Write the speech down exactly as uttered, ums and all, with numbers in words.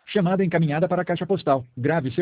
Chamada encaminhada para a caixa postal. Grave seu